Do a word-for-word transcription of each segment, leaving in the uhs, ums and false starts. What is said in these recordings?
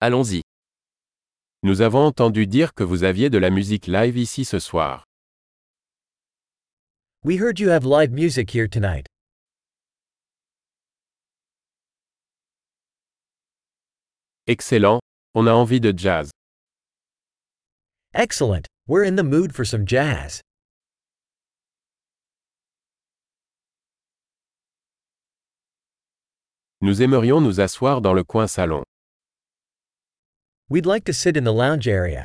Allons-y. Nous avons entendu dire que vous aviez de la musique live ici ce soir. We heard you have live music here tonight. Excellent, on a envie de jazz. Excellent, we're in the mood for some jazz. Nous aimerions nous asseoir dans le coin salon. We'd like to sit in the lounge area.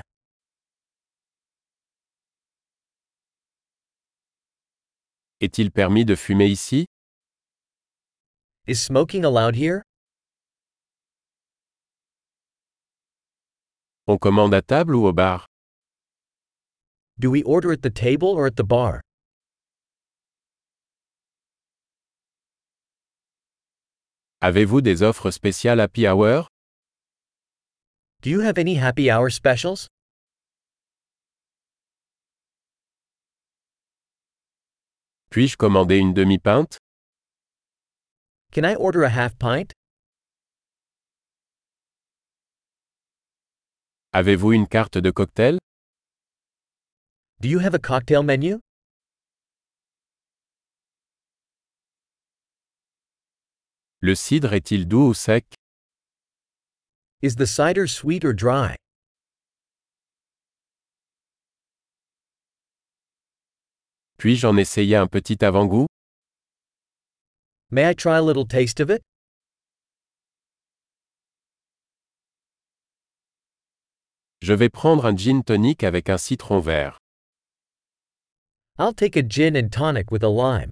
Est-il permis de fumer ici? Is smoking allowed here? On commande à table ou au bar? Do we order at the table or at the bar? Avez-vous des offres spéciales happy hour? Do you have any happy hour specials? Puis-je commander une demi-pinte? Can I order a half pint? Avez-vous une carte de cocktail? Do you have a cocktail menu? Le cidre est-il doux ou sec? Is the cider sweet or dry? Puis-je en essayer un petit avant-goût? May I try a little taste of it? Je vais prendre un gin tonic avec un citron vert. I'll take a gin and tonic with a lime.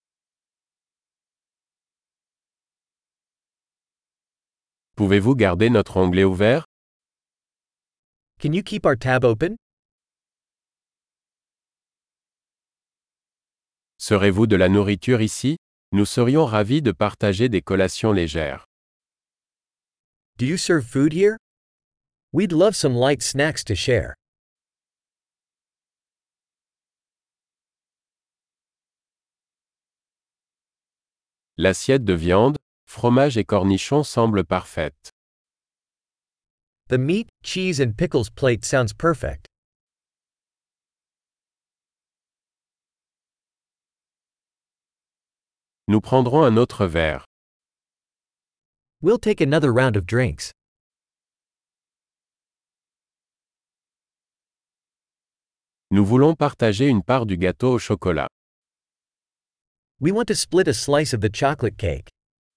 Pouvez-vous garder notre onglet ouvert? Can you keep our tab open? Serez-vous de la nourriture ici? Nous serions ravis de partager des collations légères. Do you serve food here? We'd love some light snacks to share. L'assiette de viande, fromage et cornichons semble parfaite. The meat, cheese and pickles plate sounds perfect. Nous prendrons un autre verre. We'll take another round of drinks. Nous voulons partager une part du gâteau au chocolat. We want to split a slice of the chocolate cake.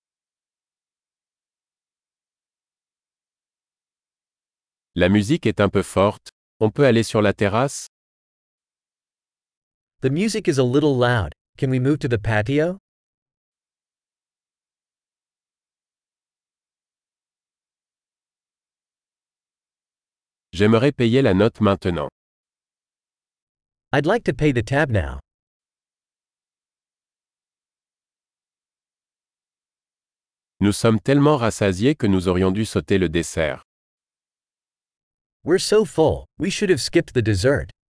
La musique est un peu forte, on peut aller sur la terrasse? The music is a little loud. Can we move to the patio? J'aimerais payer la note maintenant. I'd like to pay the tab now. Nous sommes tellement rassasiés que nous aurions dû sauter le dessert. We're so full, we should have skipped the dessert.